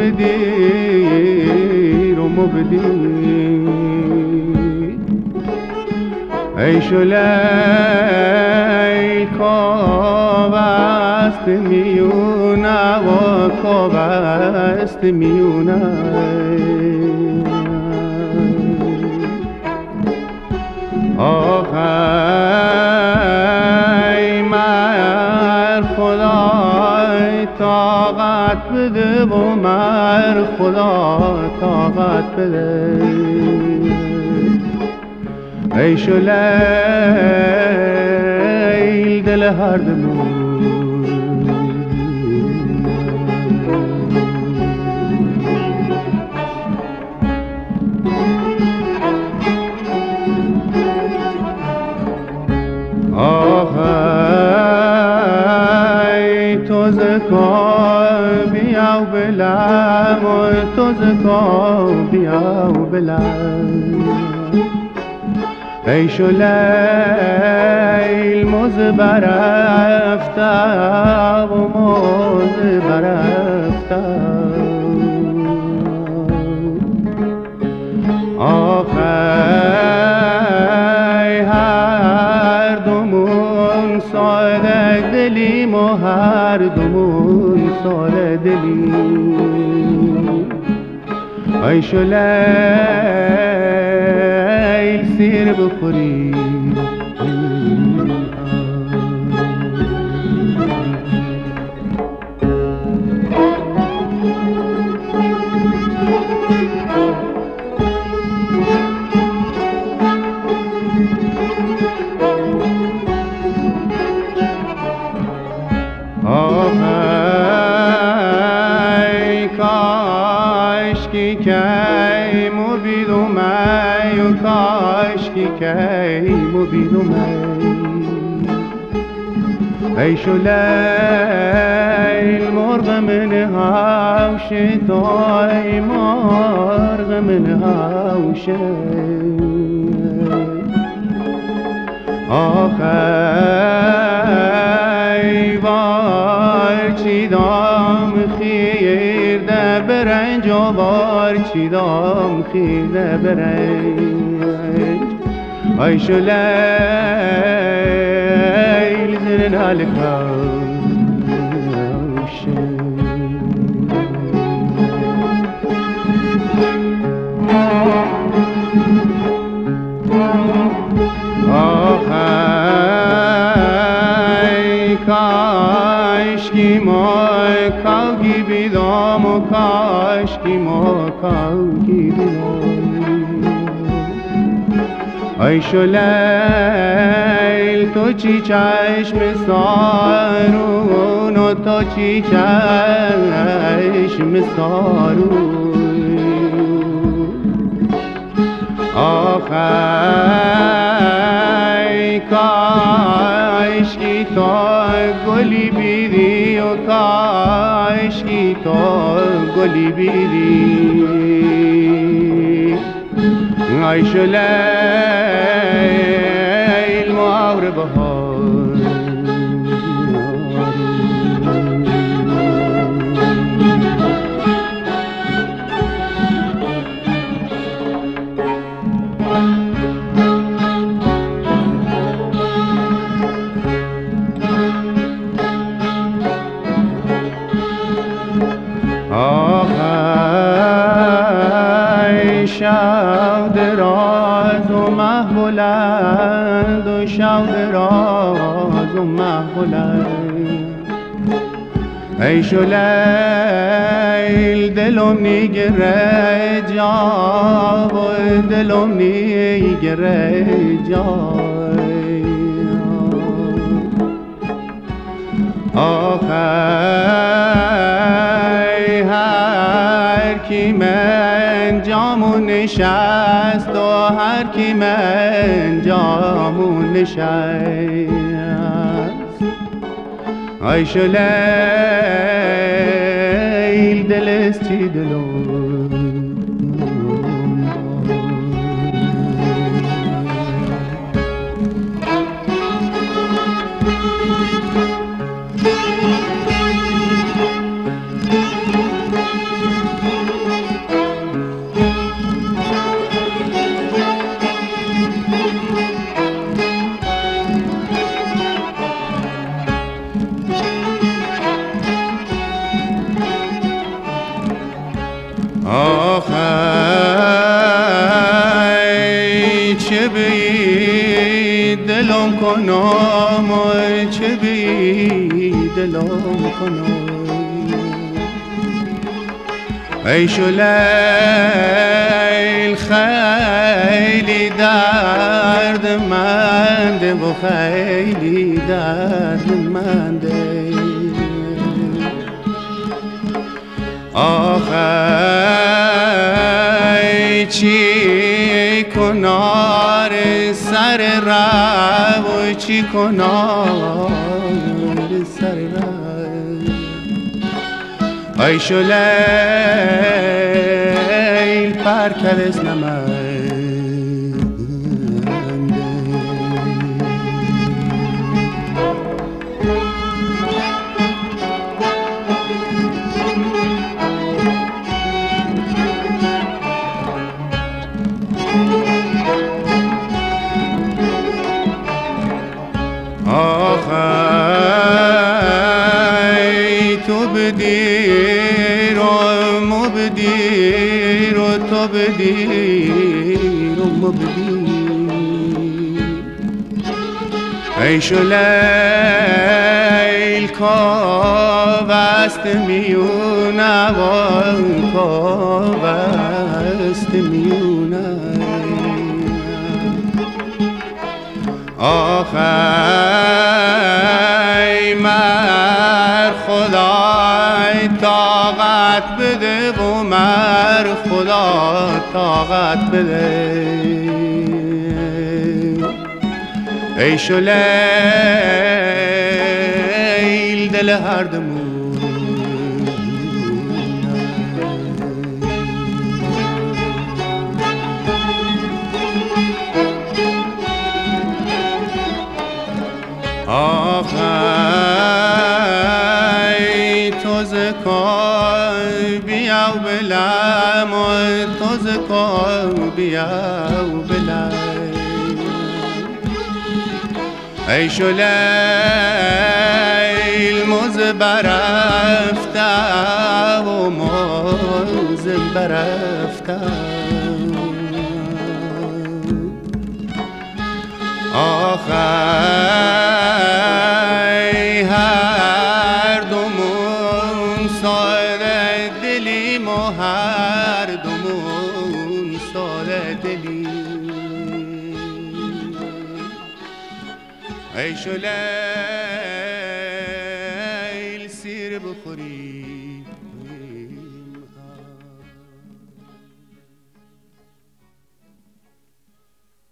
بدیر و مبدیر ای شلیل کابست میونه و کابست میونه آخی مر خدای طاقت بده و مر خدا طاقت بده ای شلیل دل هر دمون آخی تو زکا بیاو بلم و تو زکا بیاو بلم ای شلیل موز برفته و موز برفته آخی هر دومون ساده دلیم و هر دومون ساده دلیم ای شلیل سیر بخوری آخی کاشکی کی مبیدم ای و کاشکی کی مبیدم ای شلیل مرغ من هاوش توی مرغ من هاوش آخی وار چی دام خیرده برنج و وار چی دام خیرده برنج ای شلیل زرن هلکاوش آخی کاشکی ما کاوگی بیدام و کاشکی ما کاوگی بیدام ای شلیل تو چی چشم سارون و تو چی چشم سارون آخی کاشکی تو گلی بیری و کاشکی تو گلی بیری ای شلیل مهر بهار آخی شب دراز و مه بلند و شب دراز و مه بلند ای شلیل دلم نیگره جا و دلم نیگره جا آخی هر کی من جامون نشست و هر کی من جامون نشست ای شلیل دلست چی دلم آخی چه بی دلم کنم چه بی دلم کنم ای شلیل خیلی دردمنده و خیلی دردمنده آخی چی کنار سر رو چی کنار سر رو ای شلیل پرکل از نمنده آخی تو بدیر و مبدیر و تو بدیر و مبدیر ای شلیل کاوست میونه و کاوست میونه آخی مر خدای طاقت بده و مر خدا طاقت بده ای شلیل دل هر دمون آخی تو زکای بیا و بلم تو زکای بیا و بلم ای شلیل موز برفته و موز برفته آخی هر دومون ساده دلیم و هر دومون ساده دلیم ای شلیل